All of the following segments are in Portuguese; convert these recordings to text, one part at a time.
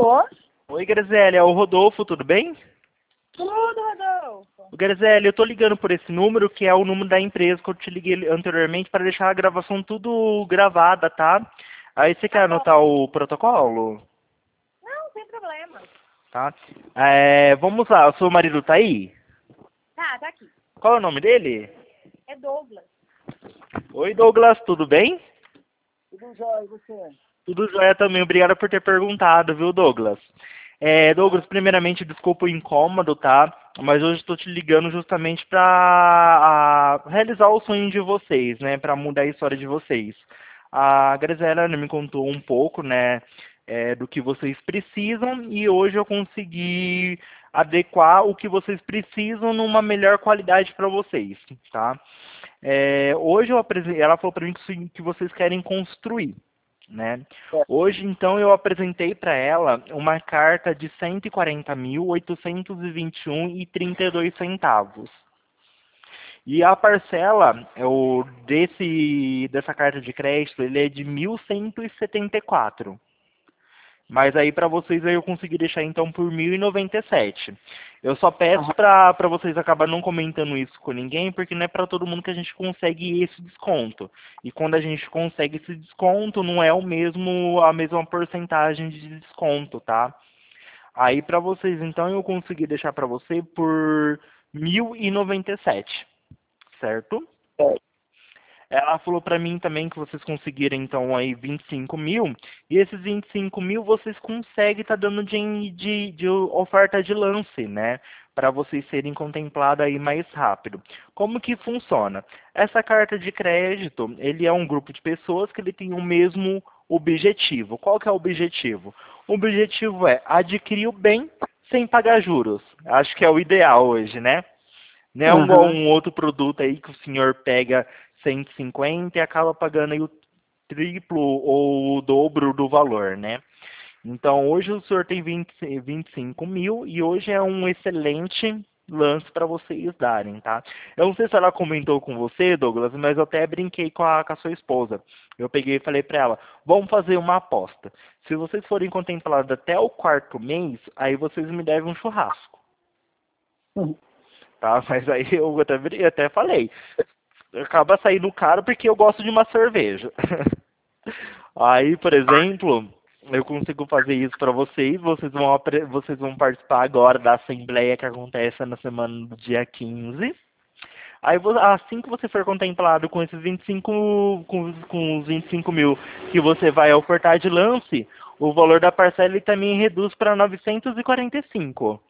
Tô? Oi, Graziele, é o Rodolfo, tudo bem? Tudo, Rodolfo. Graziele, eu tô ligando por esse número, que é o número da empresa que eu te liguei anteriormente, para deixar a gravação tudo gravada, tá? Aí você quer Tá bom. anotar o protocolo? Não, sem problema. Tá? Vamos lá, o seu marido tá aí? Tá aqui. Qual é o nome dele? É Douglas. Oi, Douglas, tudo bem? Tudo jóia, e você? Tudo jóia também, obrigado por ter perguntado, viu, Douglas? Douglas, primeiramente, desculpa o incômodo, tá? Mas hoje estou te ligando justamente para realizar o sonho de vocês, né? Para mudar a história de vocês. A Graziela me contou um pouco, né? Do que vocês precisam e hoje eu consegui adequar o que vocês precisam numa melhor qualidade para vocês, tá? Hoje ela falou para mim que vocês querem construir, né? É. Hoje, então, eu apresentei para ela uma carta de 140.821,32 centavos. E a parcela dessa carta de crédito, ele é de 1.174. Mas aí para vocês aí eu consegui deixar então por 1.097. Eu só peço Aham. para vocês acabar não comentando isso com ninguém, porque não é para todo mundo que a gente consegue esse desconto. E quando a gente consegue esse desconto, não é a mesma porcentagem de desconto, tá? Aí para vocês então eu consegui deixar para você por 1.097, certo? É. Ela falou para mim também que vocês conseguiram então aí 25 mil, e esses 25 mil vocês conseguem estar dando de oferta de lance, né? Para vocês serem contemplados aí mais rápido. Como que funciona? Essa carta de crédito, ele é um grupo de pessoas que ele tem o mesmo objetivo. Qual que é o objetivo? O objetivo é adquirir o bem sem pagar juros. Acho que é o ideal hoje, né? Não é igual Aham. um outro produto aí que o senhor pega 150 e acaba pagando aí o triplo ou o dobro do valor, né? Então, hoje o senhor tem 25 mil e hoje é um excelente lance para vocês darem, tá? Eu não sei se ela comentou com você, Douglas, mas eu até brinquei com a sua esposa. Eu peguei e falei para ela, vamos fazer uma aposta. Se vocês forem contemplados até o quarto mês, aí vocês me devem um churrasco. Uhum. Tá? Mas aí eu até falei, acaba saindo caro porque eu gosto de uma cerveja. Aí, por exemplo, eu consigo fazer isso para vocês, vocês vão participar agora da assembleia que acontece na semana do dia 15. Aí, assim que você for contemplado com esses 25, com os 25 mil que você vai ofertar de lance, o valor da parcela ele também reduz para 945.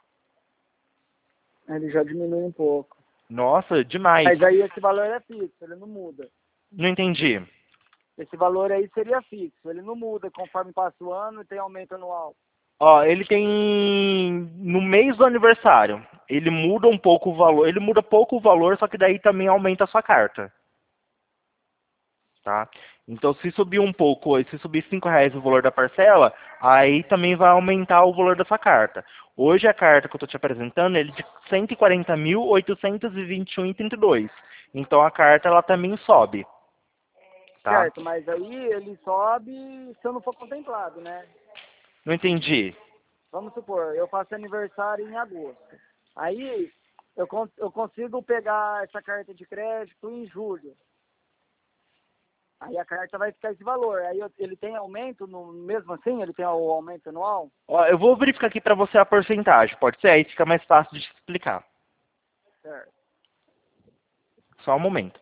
Ele já diminui um pouco. Nossa, demais. Mas aí esse valor é fixo, ele não muda. Não entendi. Esse valor aí seria fixo, ele não muda conforme passa o ano e tem aumento anual. Ó, ele tem no mês do aniversário, ele muda um pouco o valor, ele muda pouco o valor, só que daí também aumenta a sua carta, tá? Então, se subir um pouco, se subir R$ 5 o valor da parcela, aí também vai aumentar o valor da sua carta. Hoje a carta que eu estou te apresentando, ele é de 140.821,32. Então a carta ela também sobe, tá? Certo, mas aí ele sobe se eu não for contemplado, né? Não entendi. Vamos supor, eu faço aniversário em agosto. Aí eu consigo pegar essa carta de crédito em julho. Aí a carta vai ficar esse valor. Aí ele tem aumento, mesmo assim? Ele tem o aumento anual? Ó, eu vou verificar aqui para você a porcentagem, pode ser? Aí fica mais fácil de te explicar. Certo. Só um momento.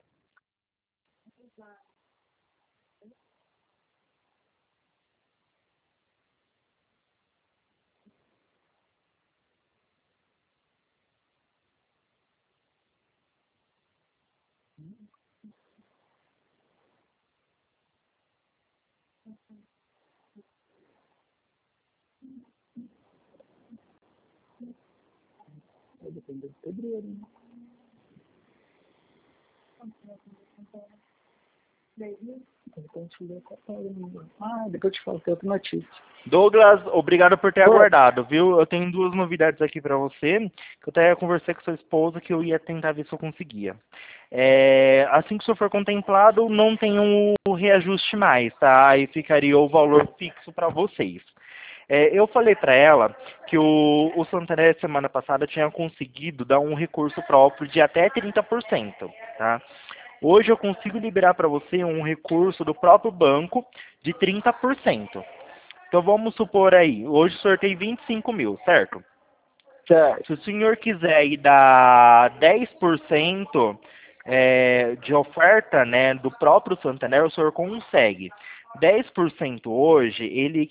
Vai depender de fevereiro, né? Depois eu te falo, tem outra notícia. Douglas, obrigado por ter Oi. aguardado, viu? Eu tenho duas novidades aqui para você, que eu até conversei com sua esposa que eu ia tentar ver se eu conseguia. Assim que o senhor for contemplado, não tem um reajuste mais, tá? Aí ficaria o valor fixo para vocês. Eu falei para ela que o Santander, semana passada, tinha conseguido dar um recurso próprio de até 30%, tá? Hoje eu consigo liberar para você um recurso do próprio banco de 30%. Então vamos supor aí, hoje sorteio 25 mil, certo? Certo. Se o senhor quiser ir dar 10% de oferta, né, do próprio Santander, o senhor consegue. 10% hoje,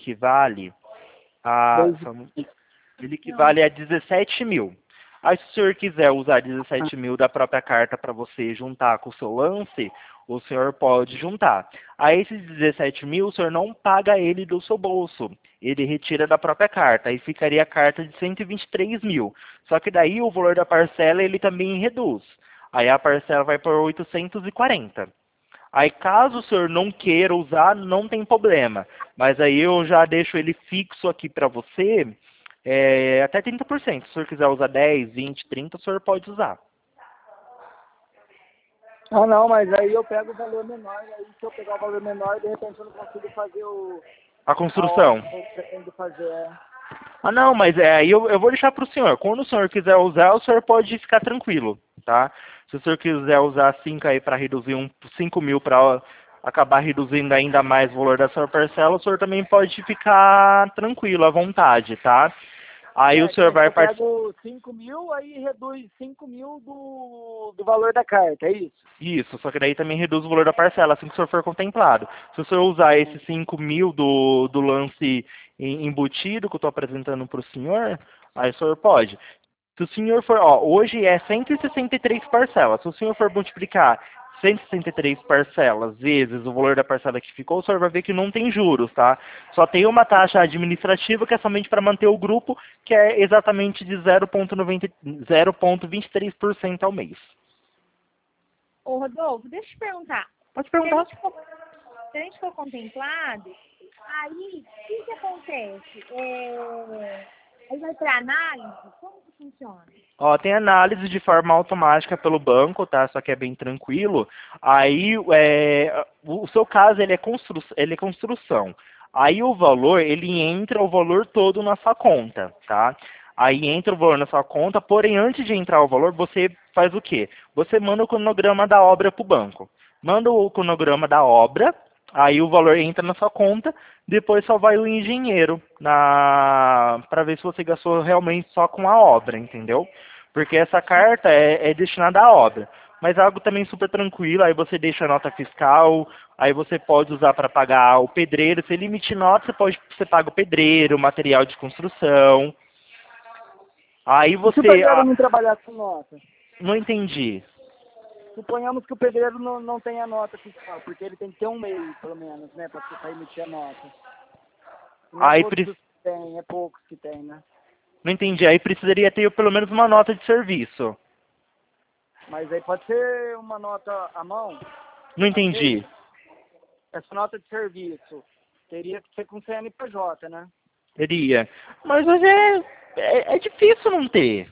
a, Dois... ele equivale a 17 mil. Aí, se o senhor quiser usar 17 mil da própria carta para você juntar com o seu lance, o senhor pode juntar. Aí, esses 17 mil, o senhor não paga ele do seu bolso. Ele retira da própria carta. Aí ficaria a carta de 123 mil. Só que daí o valor da parcela ele também reduz. Aí a parcela vai por 840. Aí, caso o senhor não queira usar, não tem problema. Mas aí eu já deixo ele fixo aqui para você, até 30%. Se o senhor quiser usar 10, 20, 30, o senhor pode usar. Ah, não, mas aí eu pego o valor menor, aí se eu pegar o valor menor, de repente eu não consigo fazer A a obra construção. que eu pretendo fazer. Ah, não, mas aí eu vou deixar para o senhor. Quando o senhor quiser usar, o senhor pode ficar tranquilo, tá? Se o senhor quiser usar 5 aí para reduzir 5 mil para acabar reduzindo ainda mais o valor da sua parcela, o senhor também pode ficar tranquilo, à vontade, tá? Aí o Certo, senhor mas vai eu participar. pego 5 mil, aí reduz 5 mil do valor da carta, é isso? Isso, só que daí também reduz o valor da parcela, assim que o senhor for contemplado. Se o senhor usar esses 5 mil do lance embutido que eu estou apresentando para o senhor, aí o senhor pode. Se o senhor for, hoje é 163 parcelas. Se o senhor for multiplicar 163 parcelas vezes o valor da parcela que ficou, o senhor vai ver que não tem juros, tá? Só tem uma taxa administrativa que é somente para manter o grupo, que é exatamente de 0,23% ao mês. Ô, Rodolfo, deixa eu te perguntar. Pode Se a perguntar. gente for contemplado, aí o que acontece? Aí vai para análise? Como que funciona? Tem análise de forma automática pelo banco, tá? Só que é bem tranquilo. Aí, o seu caso, ele é construção. Aí o valor, ele entra o valor todo na sua conta, tá? Aí entra o valor na sua conta, porém, antes de entrar o valor, você faz o quê? Você manda o cronograma da obra para o banco. Manda o cronograma da obra, aí o valor entra na sua conta, depois só vai o engenheiro para ver se você gastou realmente só com a obra, entendeu? Porque essa carta é destinada à obra. Mas é algo também super tranquilo, aí você deixa a nota fiscal, aí você pode usar para pagar o pedreiro. Se ele emitir nota, você paga o pedreiro, material de construção. Aí E se o você... pedreiro não trabalhar com nota? não entendi. Suponhamos que o pedreiro não tenha nota fiscal, porque ele tem que ter um meio, pelo menos, né, para emitir a nota. Não é Aí, todos os que tem, é poucos que tem, né? não entendi, aí precisaria ter pelo menos uma nota de serviço. Mas aí pode ser uma nota à mão, Não a entendi. meio. Essa nota de serviço teria que ser com CNPJ, né? Teria. Mas hoje é difícil não ter.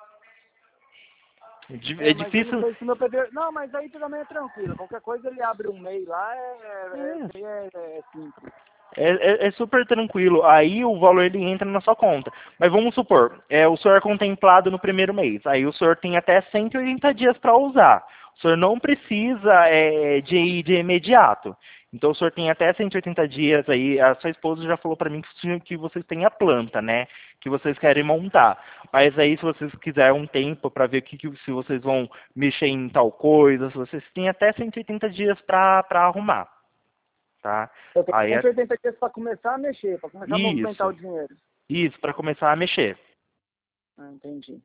É Mas eu não difícil. sei se meu pedreiro... Não, mas aí também é tranquilo. Qualquer coisa ele abre um MEI lá, é simples. É super tranquilo. Aí o valor ele entra na sua conta. Mas vamos supor, o senhor é contemplado no primeiro mês. Aí o senhor tem até 180 dias para usar. O senhor não precisa de ir de imediato. Então o senhor tem até 180 dias aí. A sua esposa já falou para mim que vocês têm a planta, né? Que vocês querem montar. Mas aí se vocês quiserem um tempo para ver se vocês vão mexer em tal coisa, vocês têm até 180 dias para arrumar. Tá? Eu tenho Aí 180 dias para começar a mexer, para começar a movimentar o dinheiro. isso, para começar a mexer. Ah, entendi.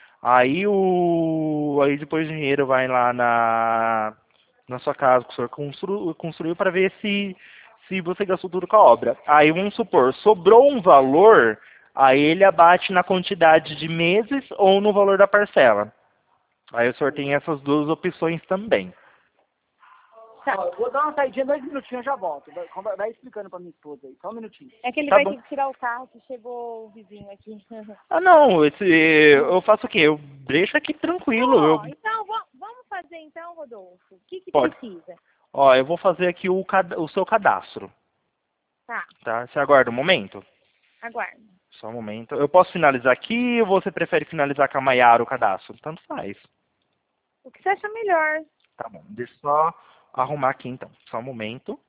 Aí depois o dinheiro vai lá na sua casa que o senhor construiu para ver se você gastou tudo com a obra. Aí vamos supor, sobrou um valor, aí ele abate na quantidade de meses ou no valor da parcela. Aí o senhor tem essas duas opções também. Ó, eu vou dar uma saidinha, 2 minutinhos, eu já volto. Vai explicando para minha esposa aí, só um minutinho. É que ele Tá vai bom. ter que tirar o carro, que chegou o vizinho aqui. Ah, não, eu faço o quê? Eu deixo aqui tranquilo. Então, vamos fazer então, Rodolfo. O que Pode. precisa? Eu vou fazer aqui o seu cadastro. Tá. Tá? Você aguarda um momento? Aguardo. Só um momento. Eu posso finalizar aqui ou você prefere finalizar com a Maiara o cadastro? Tanto faz. O que você acha melhor? Tá bom. Deixa eu só arrumar aqui então. Só um momento.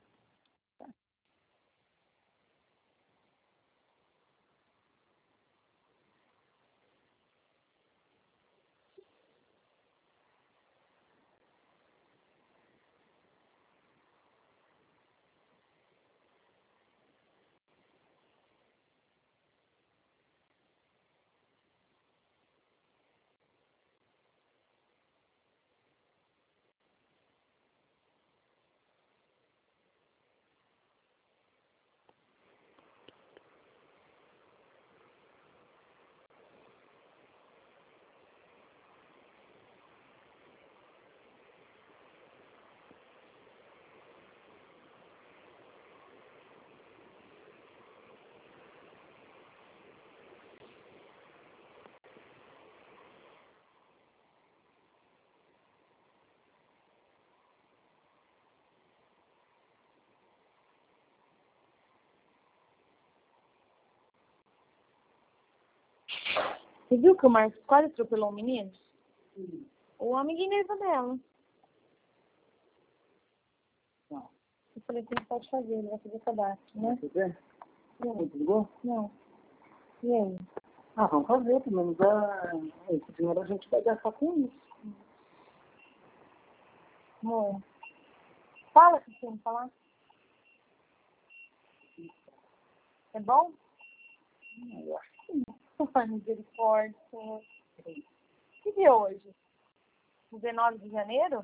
Você viu que o Marcos quase atropelou um menino? O amiguinho dela. Não. Eu falei que ele pode fazer, ele vai fazer cadastro, né? Quer ver? Não. Ligou? Não. E aí? Ah, vamos fazer, pelo menos esse dinheiro a gente vai gastar com isso. Amor. Fala o que você tem que falar. É bom? Eu acho que sim. Ai, misericórdia, Senhor. Que dia é hoje? 19 de janeiro?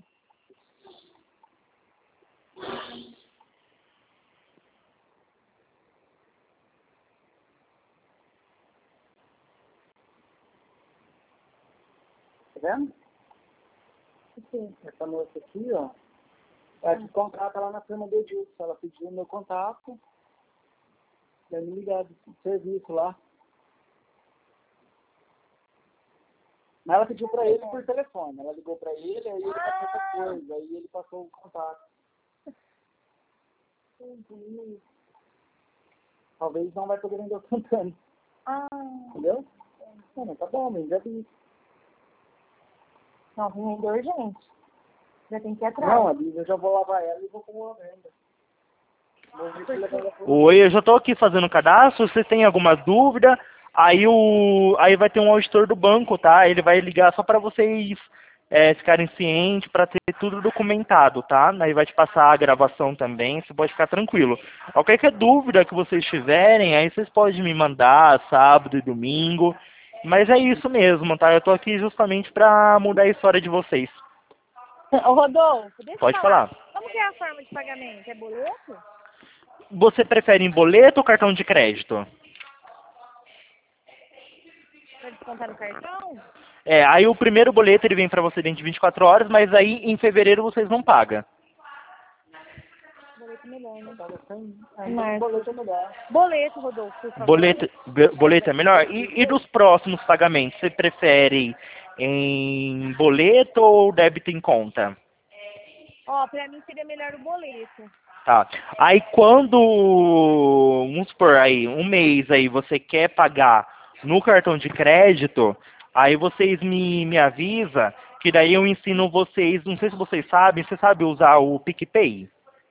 Tá vendo? O quê? Essa moça aqui, ó, ela te contrata lá na firma do Edilson. Ela pediu o meu contato, daí me ligar do serviço lá. Mas ela pediu pra ele por telefone. Ela ligou pra ele, aí ele passou outra coisa, aí ele passou o contato. Talvez não vai poder vender o cantando. Ah, Entendeu? Não, tá bom, mas já vi. não, vem urgente. Já tem que ir atrás. Não, ali eu já vou lavar ela e vou pôr a venda. Vou ver se levar ela por... Oi, eu já estou aqui fazendo o cadastro. Você tem alguma dúvida? Aí vai ter um auditor do banco, tá? Ele vai ligar só para vocês ficarem cientes, para ter tudo documentado, tá? Aí vai te passar a gravação também, você pode ficar tranquilo. Qualquer dúvida que vocês tiverem, aí vocês podem me mandar sábado e domingo. Mas é isso mesmo, tá? Eu tô aqui justamente para mudar a história de vocês. Ô, Rodolfo, deixa eu Pode falar. Como que é a forma de pagamento? É boleto? Você prefere em boleto ou cartão de crédito? Pra descontar no cartão? Aí o primeiro boleto ele vem para você dentro de 24 horas, mas aí em fevereiro vocês não pagam. Boleto melhor, né? Boleto é melhor. Boleto, Rodolfo, por favor. Boleto é melhor? E dos próximos pagamentos, você prefere em boleto ou débito em conta? Ó, pra mim seria melhor o boleto. Tá. Aí quando, vamos supor, aí, um mês aí você quer pagar no cartão de crédito, aí vocês me avisa que daí eu ensino vocês, não sei se vocês sabem, você sabe usar o PicPay?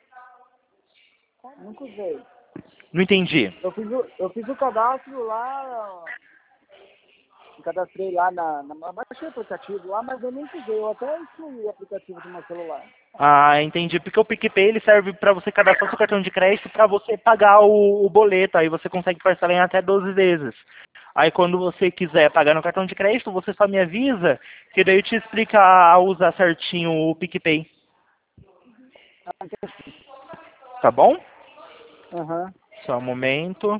Nunca usei. Não entendi. Eu fiz o cadastro lá, cadastrei lá baixei o aplicativo lá, mas eu nunca usei. Eu até excluí o aplicativo do meu celular. Ah, entendi. Porque o PicPay ele serve para você cadastrar seu cartão de crédito para você pagar o boleto. Aí você consegue parcelar em até 12 vezes. Aí quando você quiser pagar no cartão de crédito, você só me avisa, que daí eu te explico a usar certinho o PicPay. Tá bom? Aham. Só um momento.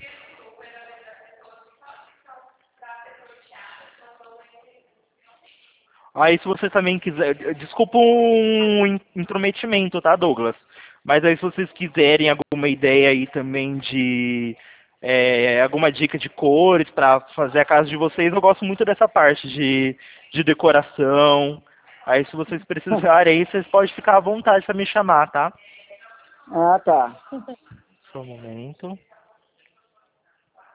Aí se você também quiser, desculpa um intrometimento, tá, Douglas? Mas aí se vocês quiserem alguma ideia aí também de alguma dica de cores para fazer a casa de vocês, eu gosto muito dessa parte de decoração. Aí se vocês precisarem aí, vocês podem ficar à vontade para me chamar, tá? Ah, tá. Só um momento.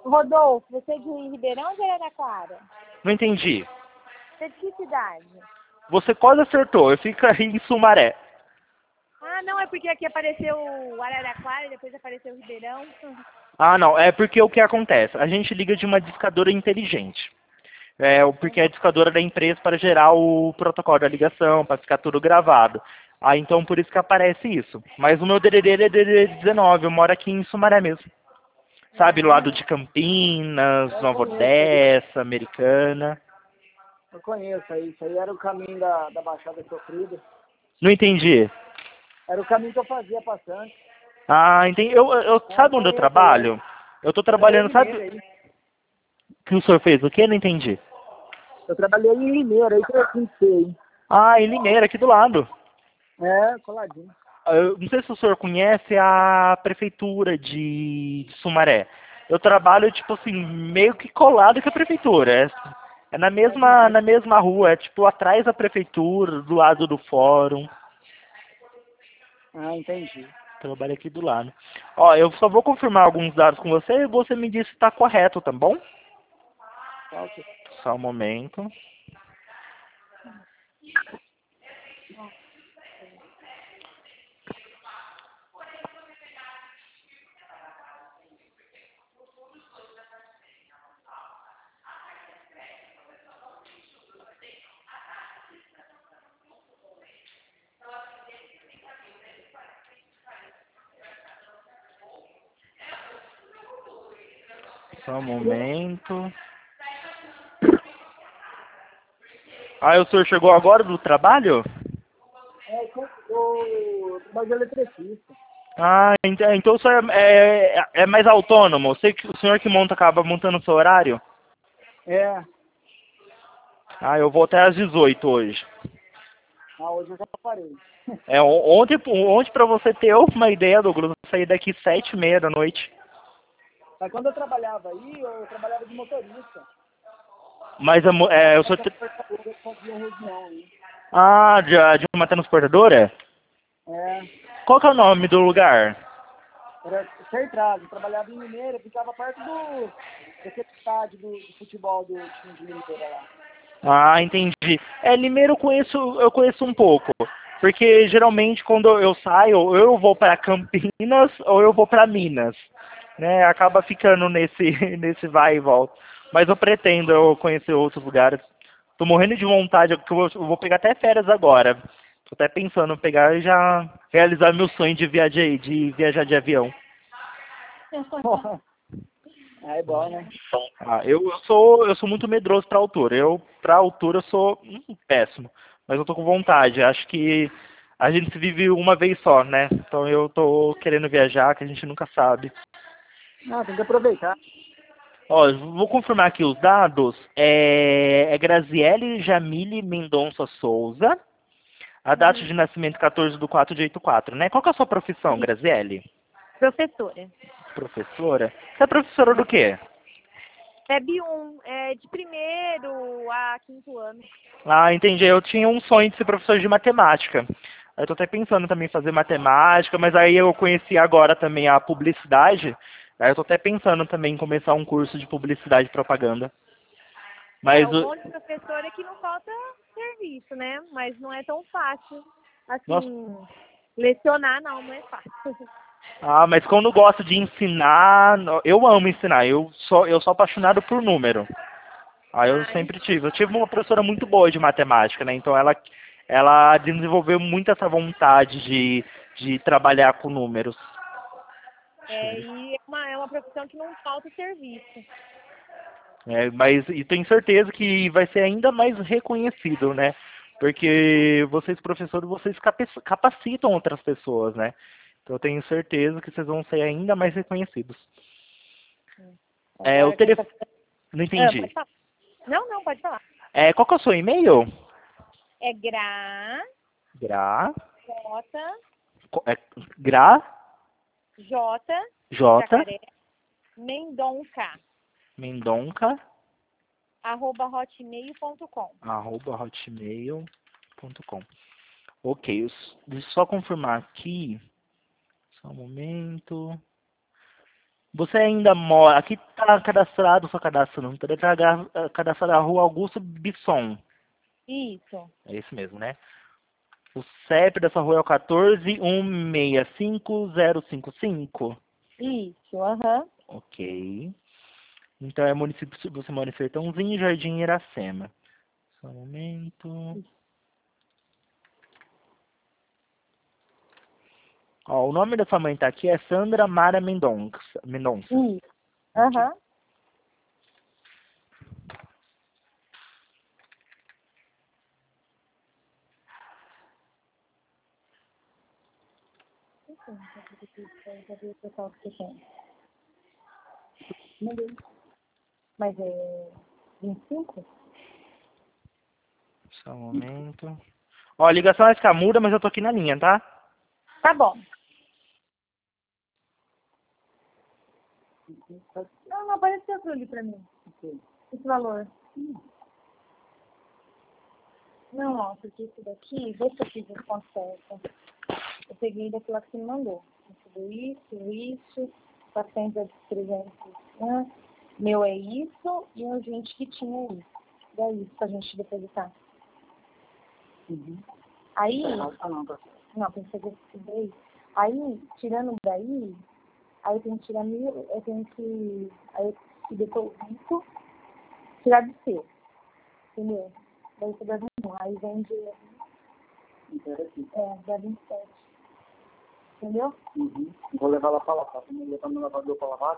Rodolfo, você é de Ribeirão ou de Araraquara? Não entendi. Você é de que cidade? Você quase acertou, eu fico aí em Sumaré. Ah, não, é porque aqui apareceu o Araraquara e depois apareceu o Ribeirão. Ah, não, é porque o que acontece? A gente liga de uma discadora inteligente. Porque é a discadora da empresa para gerar o protocolo da ligação, para ficar tudo gravado. Ah, então por isso que aparece isso. Mas o meu DDD é DDD 19, eu moro aqui em Sumaré mesmo. Sabe, do lado de Campinas, Eu Nova conheço aí. Odessa, Americana. Eu conheço aí. Isso aí era o caminho da Baixada Sofrida. Não entendi. Era o caminho que eu fazia passando. Ah, entendi. Eu Sabe onde eu conheço aí. trabalho? Eu estou Eu trabalhei em trabalhando, Limeira sabe aí. que o senhor fez o quê? Não entendi. Eu trabalhei em Limeira aí que eu sei. Ah, em Limeira, aqui do lado. É, coladinho. Eu não sei se o senhor conhece a prefeitura de Sumaré. Eu trabalho, tipo assim, meio que colado com a prefeitura. É na mesma rua, é tipo atrás da prefeitura, do lado do fórum. Ah, entendi. Trabalho aqui do lado. Ó, eu só vou confirmar alguns dados com você e você me diz se está correto, tá bom? Tá, ok. Só um momento. Só um momento. Ah, o senhor chegou agora do trabalho? Eu trabalho de eletricista. Ah, então o senhor é mais autônomo. O senhor que acaba montando o seu horário? É. Ah, eu vou até às 18 hoje. Ah, hoje eu já parei. Ontem para você ter uma ideia, Douglas, eu saí daqui 7h30 da noite. Mas quando eu trabalhava aí, eu trabalhava de motorista. Mas eu sou... Eu fazia região aí. Ah, de uma transportadora? É. Qual que é o nome do lugar? Era Sertrado. Eu trabalhava em Mineira, ficava perto daquele estádio de futebol do time de Mineira lá. Ah, entendi. Limeiro eu conheço um pouco. Porque geralmente quando eu saio, ou eu vou para Campinas ou eu vou para Minas. Né? Acaba ficando nesse, nesse vai e volta. Mas eu pretendo eu conhecer outros lugares. Tô morrendo de vontade, porque eu vou pegar até férias agora. Tô até pensando em pegar e já realizar meu sonho de viajar de avião. Ah, é bom, né? Ah, eu sou muito medroso para altura. Para altura, eu sou péssimo. Mas eu tô com vontade. Acho que a gente se vive uma vez só, né? Então eu tô querendo viajar, que a gente nunca sabe. Ah, tem que aproveitar. Ó, vou confirmar aqui os dados. É Graziele Jamile Mendonça Souza. A data de nascimento 14/4 de 84, né? Qual que é a sua profissão, Graziele? Professora. Professora? Você é professora do quê? FEB 1, é de primeiro a quinto ano. Ah, entendi. Eu tinha um sonho de ser professor de matemática. Eu tô até pensando também em fazer matemática, mas aí eu conheci agora também a publicidade. Aí eu tô até pensando também em começar um curso de publicidade e propaganda. Mas, O bom de professor é que não falta serviço, né? Mas não é tão fácil. nossa, Assim, lecionar não é fácil. mas quando eu gosto de ensinar, eu amo ensinar. Eu sou apaixonado por número. Aí eu Ai, sempre tive. Eu tive uma professora muito boa de matemática, né? Então ela desenvolveu muito essa vontade de trabalhar com números. e é uma profissão que não falta serviço. Mas e tenho certeza que vai ser ainda mais reconhecido, né? Porque vocês, professores, vocês capacitam outras pessoas, né? Então eu tenho certeza que vocês vão ser ainda mais reconhecidos. O Agora quem tá... telefone... Não entendi. Pode falar. Não, pode falar. Qual que é o seu e-mail? É Gra, Gra... J, É, Gra... J, de J... jacaré, Mendonca, Mendonca... @hotmail.com. @hotmail.com. Ok, deixa eu só confirmar aqui. Só um momento. Você ainda mora... Aqui tá cadastrado, só cadastro não. Tá cadastrado a rua Augusto Bisson. Isso. É isso mesmo, né? O CEP dessa rua é o 14165055. Isso, aham. Ok. Então é município, você mora em Sertãozinho, Jardim Iracema. Só um momento. Ó, o nome da sua mãe tá aqui é Sandra Mara Mendonça. Isso. Aham. Mas é 25? Só um momento. Ó, a ligação vai ficar muda, mas eu tô aqui na linha, tá? Tá bom. Não, não apareceu aquilo ali pra mim. Esse valor. Não, ó, porque esse daqui, vê se eu fiz as consertas. Eu peguei daquilo que você me mandou. Tudo isso, 400 é de 300. Né? Meu é isso, e um gente que tinha isso. Daí, pra gente depositar. Aí, não, tem que fazer isso daí. Aí, tirando daí, aí eu tenho que tirar eu tenho que, aí eu que deposito, tirar de seu. Entendeu? Daí você dá 21. Aí vende, dá 27. Entendeu? Vou levar lá pra lavar. Vou levar no lavador pra lavar.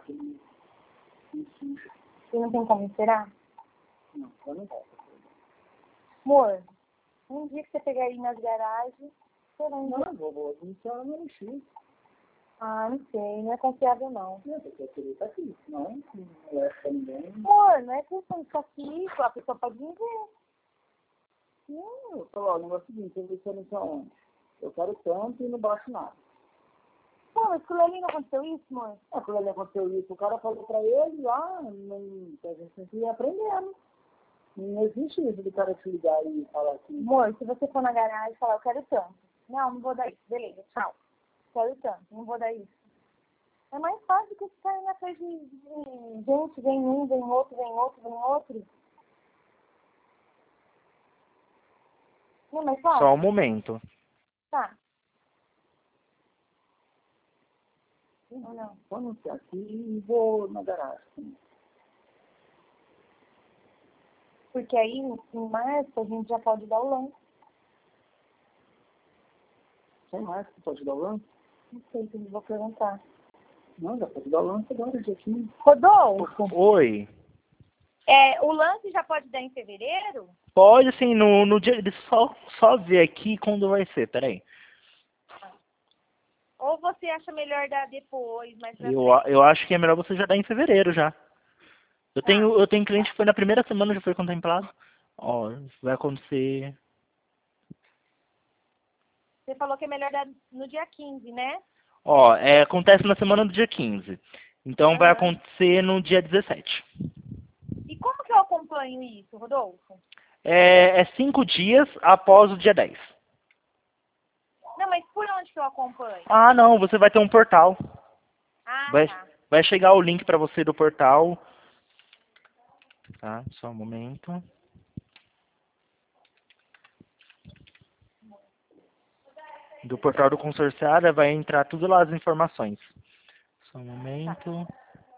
Você não tem como esperar? Não, eu não volto. Amor, um dia que você pegar aí nas garagens, você vai Não, vou iniciar no LX. Ah, não sei, não é confiável não. Não, porque eu queria estar aqui. Não é pra ninguém. Amor, não é questão de ficar aqui, a pessoa pode me ver. Não, eu falo, ó, o negócio é o seguinte, eu vou iniciar onde? Eu quero tanto e não baixo nada. Pô, mas com o Lelinho não aconteceu isso, amor? Quando ele aconteceu isso, o cara falou pra ele lá, a gente tem que ir aprendendo. Não existe isso de cara te ligar e falar assim. Amor, se você for na garagem e falar, eu quero tanto. Não, não vou dar isso. Beleza, tchau. Quero tanto, não vou dar isso. É mais fácil que ficar indo atrás de gente, vem um, vem outro, vem outro, vem outro. Não é mais fácil? Só um momento. Tá. Ou não? Vou anunciar aqui e vou na garagem. Porque aí, em março, a gente já pode dar o lance. Tem mais que pode dar o lance? Não sei, eu vou perguntar. Não, já pode dar o lance agora, dia 15. Rodolfo, Oi. o lance já pode dar em fevereiro? Pode, sim, no dia... Só ver aqui quando vai ser, peraí. Ou você acha melhor dar depois, mais pra Eu acho que é melhor você já dar em fevereiro já. Eu tenho cliente que foi na primeira semana, já foi contemplado. Ó, vai acontecer... Você falou que é melhor dar no dia 15, né? Ó, acontece na semana do dia 15. Então vai Aham. acontecer no dia 17. E como que eu acompanho isso, Rodolfo? É 5 dias após o dia 10. Não, mas por onde que eu acompanho? Ah, não, você vai ter um portal. Ah, Vai, tá. vai chegar o link para você do portal. Tá, só um momento. Do portal do consorciado vai entrar tudo lá as informações. Só um momento.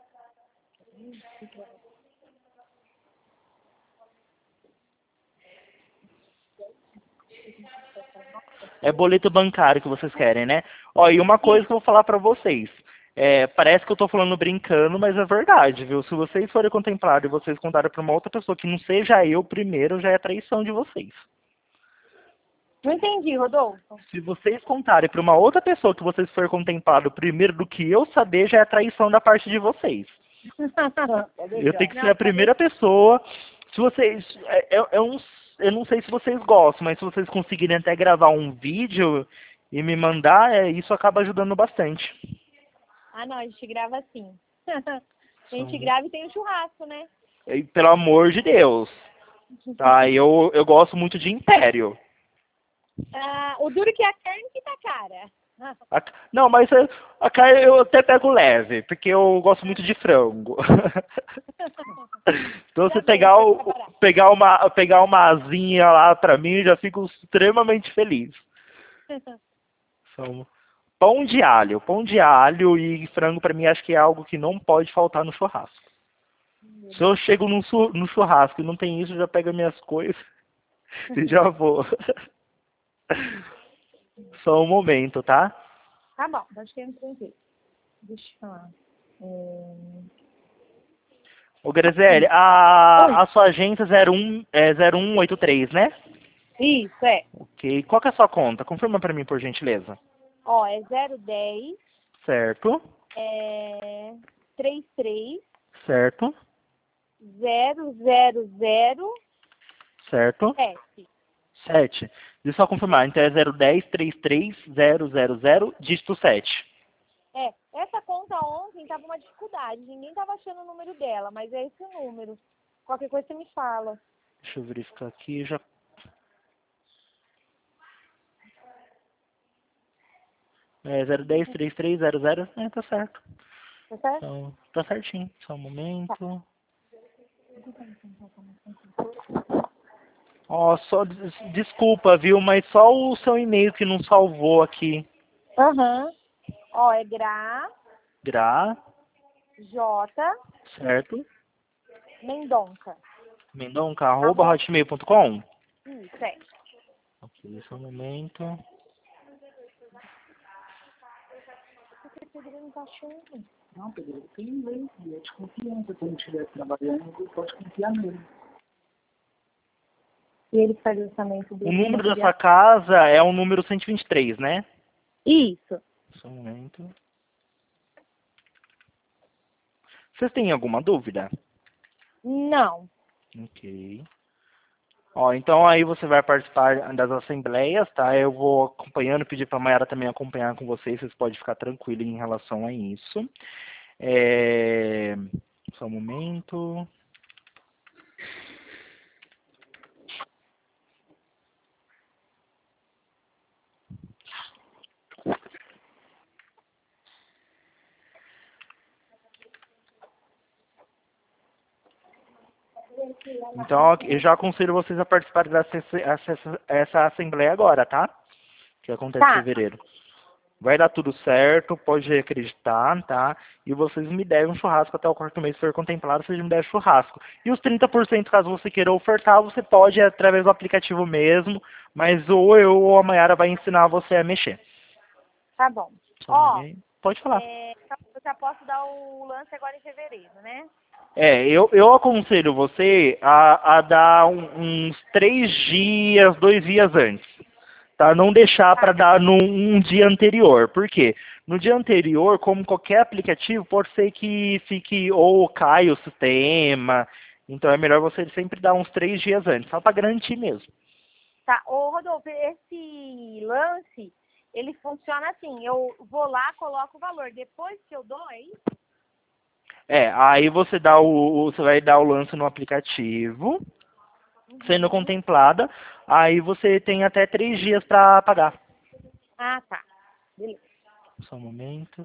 É boleto bancário que vocês querem, né? Ó, e uma coisa que eu vou falar pra vocês. Parece que eu tô falando brincando, mas é verdade, viu? Se vocês forem contemplados e vocês contarem pra uma outra pessoa que não seja eu primeiro, já é traição de vocês. Não entendi, Rodolfo. Se vocês contarem pra uma outra pessoa que vocês forem contemplados primeiro do que eu saber, já é traição da parte de vocês. Eu tenho que ser a primeira pessoa. Se vocês... eu não sei se vocês gostam, mas se vocês conseguirem até gravar um vídeo e me mandar, isso acaba ajudando bastante. Ah, não, a gente grava assim. A gente grava e tem o churrasco, né? E, pelo amor de Deus. Tá, eu gosto muito de Império. Ah, o duro que é a carne que tá cara. Não, mas a carne eu até pego leve, porque eu gosto muito de frango. Então, se pegar uma asinha lá pra mim, eu já fico extremamente feliz. São pão de alho. Pão de alho e frango pra mim acho que é algo que não pode faltar no churrasco. Se eu chego no churrasco e não tem isso, eu já pego as minhas coisas e já vou. Só um momento, tá? Tá bom, acho que eu entendi. Deixa eu falar. Ô, Graziele, a sua agência é 0183, né? Isso, é. Ok. Qual que é a sua conta? Confirma pra mim, por gentileza. Ó, é 010 Certo, 33 certo, 000 certo. 7. 7. Deixa eu só confirmar. Então é 010 33 000, dígito 7. Essa conta ontem tava uma dificuldade, ninguém tava achando o número dela, mas é esse o número. Qualquer coisa você me fala. Deixa eu verificar aqui. Já... É 010 33 00. Tá certo. Tá certo? Então, tá certinho. Só um momento. Ó, só desculpa, viu? Mas só o seu e-mail que não salvou aqui. Aham. Ó, é Gra, Gra, J, certo? Mendonça. Mendonca@hotmail.com. Isso, é. Ok, só um momento. Por que o Pedro não tá achando? Não, Pedro, tem lei, é de confiança. Se ele estiver trabalhando, pode confiar nele. E ele faz o orçamento O dele. número da sua casa é o número 123, né? Isso. Só um momento. Vocês têm alguma dúvida? Não. Ok. Ó, então aí você vai participar das assembleias, tá? Eu vou acompanhando, pedir para a Mayara também acompanhar com vocês podem ficar tranquilos em relação a isso. Só um momento. Então, eu já aconselho vocês a participarem essa assembleia agora, tá? Que acontece em Tá. fevereiro. Vai dar tudo certo, pode acreditar, tá? E vocês me devem um churrasco até o quarto mês for contemplado, vocês me devem churrasco. E os 30%, caso você queira ofertar, você pode através do aplicativo mesmo, mas ou eu ou a Mayara vai ensinar você a mexer. Tá bom. Só um momento. Pode falar. Eu já posso dar o lance agora em fevereiro, né? Eu aconselho você a dar uns 3 dias, 2 dias antes. Tá? Não deixar para dar um dia anterior. Por quê? No dia anterior, como qualquer aplicativo, pode ser que fique ou caia o sistema. Então é melhor você sempre dar uns 3 dias antes, só para garantir mesmo. Tá. Ô, Rodolfo, esse lance, ele funciona assim. Eu vou lá, coloco o valor. Depois que eu dou, é isso? Aí você você vai dar o lance no aplicativo, sendo contemplada, aí você tem até 3 dias para pagar. Ah, tá. Beleza. Só um momento.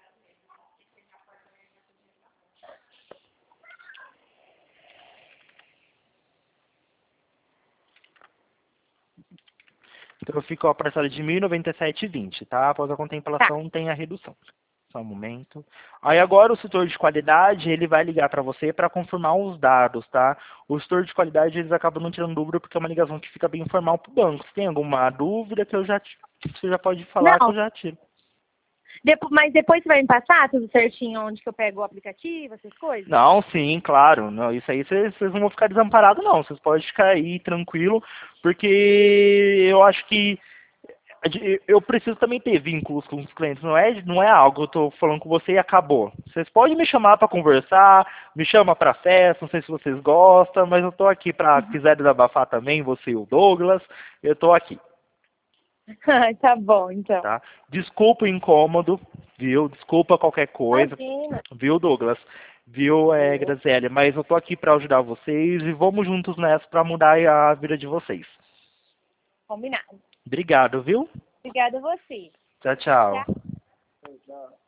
Então ficou a parcela de R$ 1.097,20, tá? Após a contemplação tem a redução. Só um momento. Aí agora o setor de qualidade, ele vai ligar para você para confirmar os dados, tá? O setor de qualidade, eles acabam não tirando dúvida porque é uma ligação que fica bem informal para o banco. Se tem alguma dúvida que você já pode falar que eu já tiro. Mas depois você vai me passar tudo certinho onde que eu pego o aplicativo, essas coisas? Não, sim, claro. Não, isso aí vocês não vão ficar desamparados, não. Vocês podem ficar aí tranquilo, porque eu acho que eu preciso também ter vínculos com os clientes. Não é algo que eu estou falando com você e acabou. Vocês podem me chamar para conversar, me chama para festa, não sei se vocês gostam, mas eu estou aqui para quiser desabafar também, você e o Douglas, eu estou aqui. Tá bom, então. Tá? Desculpa o incômodo, viu? Desculpa qualquer coisa, Imagina. viu, Douglas? Viu, Graziele? Mas eu tô aqui para ajudar vocês e vamos juntos nessa para mudar a vida de vocês. Combinado. Obrigado, viu? Obrigada a você. Tchau, tchau. Tchau. Tchau.